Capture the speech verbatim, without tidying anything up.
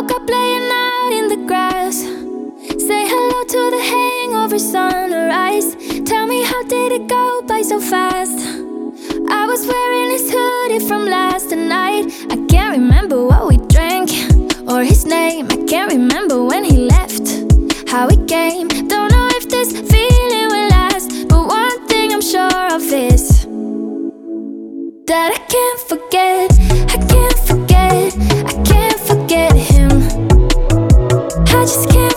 woke up laying out in the grass. Say hello to the hangover sunrise. Tell me, how did it go by so fast? I was wearing his hoodie from last night. I can't remember what we drank or his name. I can't remember when he left, how he came. Don't know if this feeling will last, but one thing I'm sure of is that I can't forget, I can't forget, I can't forget him. I just can't